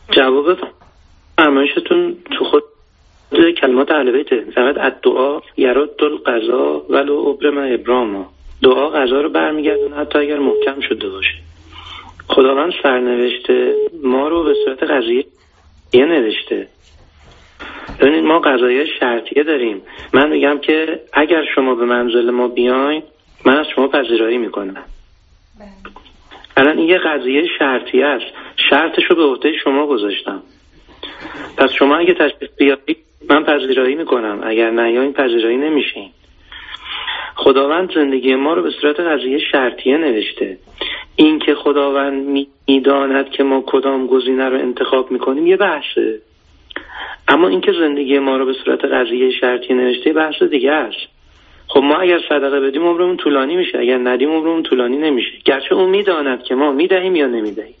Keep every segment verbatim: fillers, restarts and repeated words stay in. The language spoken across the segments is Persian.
جواب فرمایشتون تو خود کلمات اهل بیته، فقط الدعا یرد القضا ولو ابرم ابراما، دعا قضا رو برمیگردونه حتی اگر محکم شده باشه. خداوند سرنوشته ما رو به صورت قضیه نوشته. ببینید ما قضایه شرطیه داریم. من میگم که اگر شما به منزل ما بیاین من از شما پذیرایی میکنم. الان این یه قضیه شرطیه است، شرطش رو به عهده شما گذاشتم. پس شما اگه تشریف بیارید من پذیرایی میکنم، اگر نیایین پذیرایی نمیشین. خداوند زندگی ما رو به صورت قضیه شرطیه نوشته. این که خداوند میداند که ما کدام گزینه رو انتخاب میکنیم یه بحثه، اما این که زندگی ما رو به صورت قضیه شرطیه نوشته بحث دیگه است. خب ما اگر صدقه بدیم عمرمون طولانی میشه، اگر ندیم عمرمون طولانی نمیشه، گرچه اون میداند که ما میدهیم یا نمیدهیم.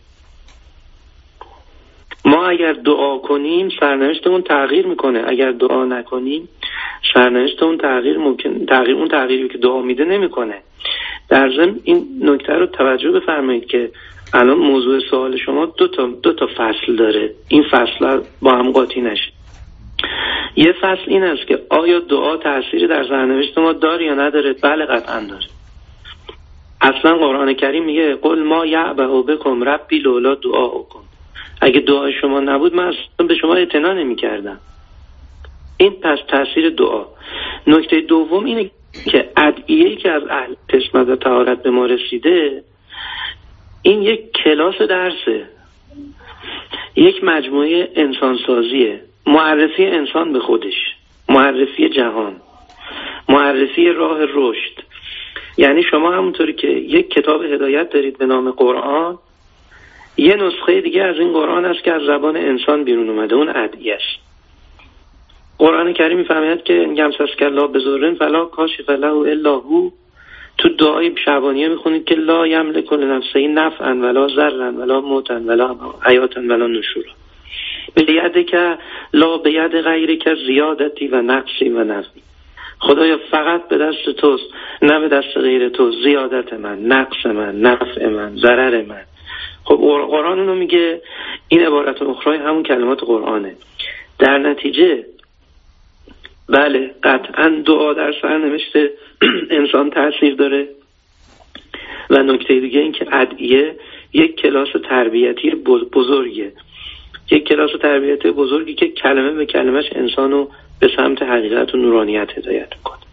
ما اگر دعا کنیم سرنوشتمون تغییر میکنه، اگر دعا نکنیم سرنوشتمون تغییر ممکن تغییر اون تغییری که دعا میده نمیکنه. در ضمن این نکته رو توجه بفرمایید که الان موضوع سوال شما دو تا دو تا فصل داره، این فصل با هم قاطی نشه. یه فصل این است که آیا دعا تأثیری در سرنوشت ما داره یا نداره؟ بله قطعا داره. اصلا قرآن کریم میگه قل ما یعبأ بکم ربی لولا دعاؤکم، اگه دعای شما نبود من اصلا به شما اعتنا نمی کردم. این پس تأثیر دعا. نکته دوم اینه که ادعیه‌ای که از اهل قسمت و طهارت به ما رسیده این یک کلاس درسه، یک مجموعه انسانسازیه، معرفی انسان به خودش، معرفی جهان، معرفی راه رشد. یعنی شما همونطوری که یک کتاب هدایت دارید به نام قرآن، یه نسخه دیگه از این قرآن است که از زبان انسان بیرون اومده، اون ادعیه است. قرآن کریم می‌فرماید که یمسسک الله بضر فلا کاشف له الا هو. تو دعای شعبانیه میخونید که لا یملک لنفسه نفعا ولا ضرا ولا موتا ولا حیاتا ولا نشورا، به که لا به ید غیری که زیادتی و نقصی و نفعی. خدایا فقط به دست توست، نه به دست غیر تو، زیادت من، نقص من، نفع من، ضرر من. خب قرآن اونو میگه، این عبارت اخرى همون کلمات قرآنه. در نتیجه بله قطعا دعا در سرنوشت انسان تأثیر داره. و نکته دیگه این که ادعیه یک کلاس تربیتی بزرگه، یک کلاس تربیتی بزرگی که کلمه به کلمش انسانو به سمت حقیقت و نورانیت هدایت میکنه.